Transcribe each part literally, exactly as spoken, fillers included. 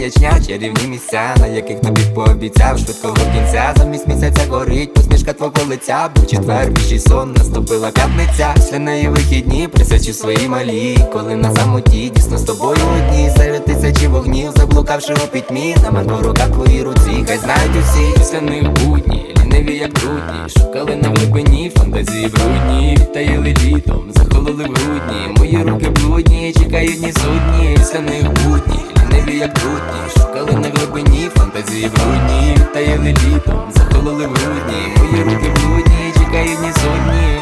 маячня, чарівні місця, на яких тобі пообіцяв швидкого кінця. Замість місяця горить посмішка твого лиця. Був четвер, віщий сон, наступила п'ятниця. Після неї вихідні присвячу свої малі. Коли на самоті дійсно з тобою одні, серед тисячі вогнів, заблукавши у пітьмі. На марно руках твої руці, хай знають усі. Після них будні, ліниві як брудні, шукали на глибині фантазії брудні. Таїли літом, захололи в грудні, мої руки блудні, чекають ні судні. Після них будні, ліниві як брудні, шукали на глибині фантазії брудні. Таїли літом, захололи в грудні, мої руки блудні, чекають ні судні.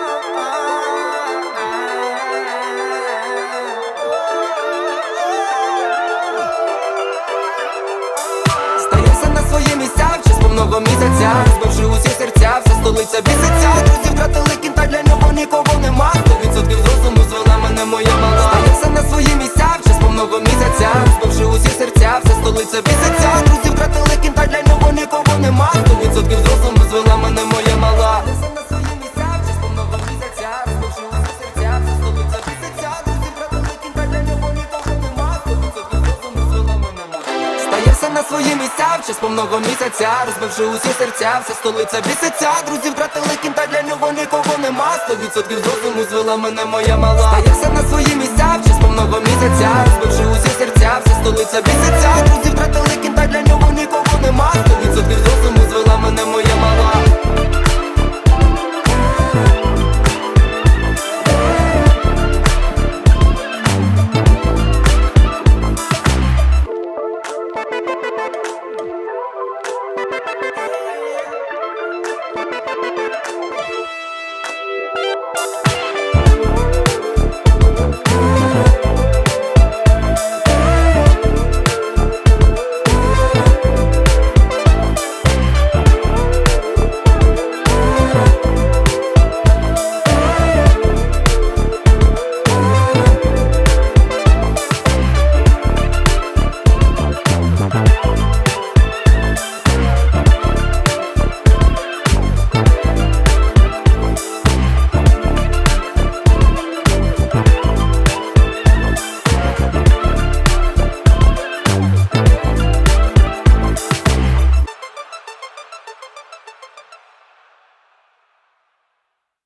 Стаємося на свої місця в час повного місяця, розбивши усі серця, вся столиця біситься. Друзів втратили кінта, для нього нікого нема. Сто відсотків з розуму звела мене моя мала. Стаємося на свої місця в час повного місяця, розбивши усі серця, вся столиця біситься. Друзів втратили кінта, для нього нікого нема. Сто відсотків з розуму звела мене моя мала. Стаємося на свої місця в час повного місяця, розбивши усі серця, вся столиця біситься. Друзів втратили кінта, для нього нікого нема. Сто відсотків з розуму звела мене моя мала. Стаємося на свої місця в час повного місяця, розбивши усі серця, вся столиця біситься. Друзів втратили кінта, для нього нікого нема. Сто відсотків з розуму звела мене моя мала. Стаємося на свої місця в час повного місяця, розбивши усі серця, вся столиця біситься. Друзів втратили кінта, для нього нікого нема. Сто відсотків з розуму звела мене моя